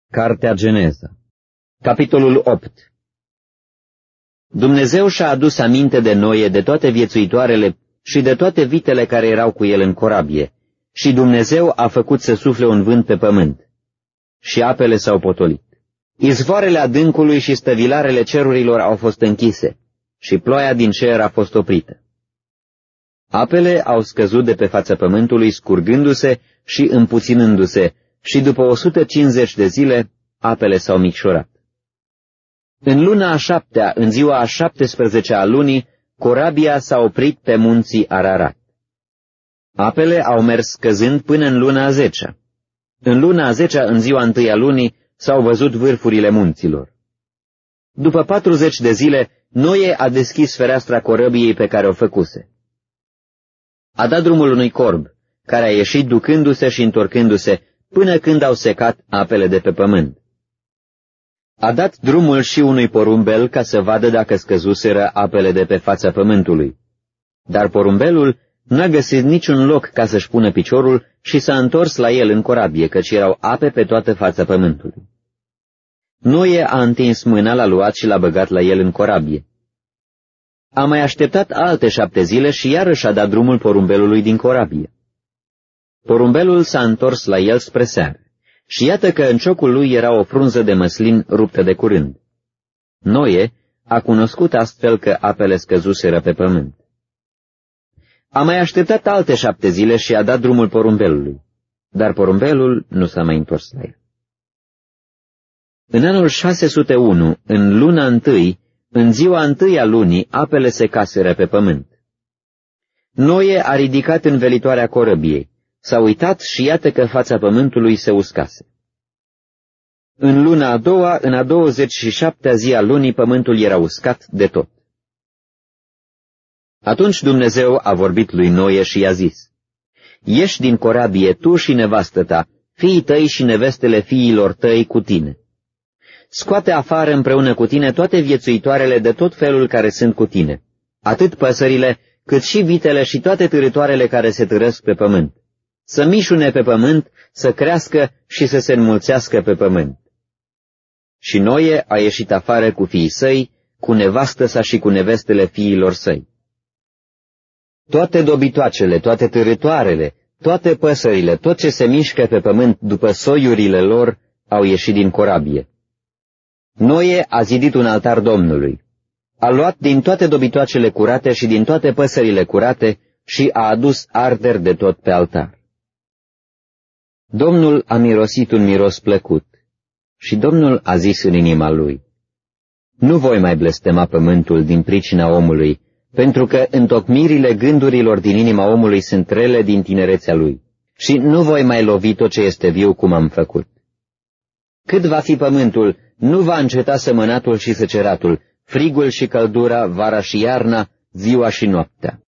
Cartea Geneza, capitolul 8. Dumnezeu și-a adus aminte de Noe, de toate viețuitoarele și de toate vitele care erau cu el în corabie, și Dumnezeu a făcut să sufle un vânt pe pământ, și apele s-au potolit. Izvoarele adâncului și stăvilarele cerurilor au fost închise, și ploaia din cer a fost oprită. Apele au scăzut de pe fața pământului, scurgându-se și împuținându-se, și după 150 de zile, apele s-au micșorat. În luna a 7-a, în ziua a 17-a lunii, corabia s-a oprit pe munții Ararat. Apele au mers scăzând până în luna a 10-a. În luna a 10-a, în ziua 1-a lunii, s-au văzut vârfurile munților. După 40 de zile, Noe a deschis fereastra corăbiei pe care o făcuse. A dat drumul unui corb, care a ieșit ducându-se și întorcându-se, până când au secat apele de pe pământ. A dat drumul și unui porumbel ca să vadă dacă scăzuseră apele de pe fața pământului. Dar porumbelul n-a găsit niciun loc ca să-și pună piciorul și s-a întors la el în corabie, căci erau ape pe toată fața pământului. Noe a întins mâna, l-a luat și l-a băgat la el în corabie. A mai așteptat alte 7 zile și iarăși a dat drumul porumbelului din corabie. Porumbelul s-a întors la el spre seară și iată că în ciocul lui era o frunză de măslin ruptă de curând. Noe a cunoscut astfel că apele scăzuseră pe pământ. A mai așteptat alte 7 zile și a dat drumul porumbelului, dar porumbelul nu s-a mai întors la el. În anul 601, în luna 1, în ziua 1-a lunii, apele secaseră pe pământ. Noe a ridicat învelitoarea corăbiei, s-a uitat și iată că fața pământului se uscase. În luna a 2-a, în a 27-a zi a lunii, pământul era uscat de tot. Atunci Dumnezeu a vorbit lui Noe și i-a zis: Ieși din corabie tu și nevastă ta, fiii tăi și nevestele fiilor tăi cu tine. Scoate afară împreună cu tine toate viețuitoarele de tot felul care sunt cu tine, atât păsările, cât și vitele și toate târătoarele care se târăsc pe pământ, să mișune pe pământ, să crească și să se înmulțească pe pământ. Și Noe a ieșit afară cu fiii săi, cu nevastă sa și cu nevestele fiilor săi. Toate dobitoacele, toate târătoarele, toate păsările, tot ce se mișcă pe pământ după soiurile lor, au ieșit din corabie. Noe a zidit un altar Domnului. A luat din toate dobitoacele curate și din toate păsările curate și a adus arderi de tot pe altar. Domnul a mirosit un miros plăcut și Domnul a zis în inima lui: Nu voi mai blestema pământul din pricina omului, pentru că întocmirile gândurilor din inima omului sunt rele din tinerețea lui, și nu voi mai lovi tot ce este viu cum am făcut. Cât va fi pământul, nu va înceta sămănatul și săceratul, frigul și căldura, vara și iarna, ziua și noaptea.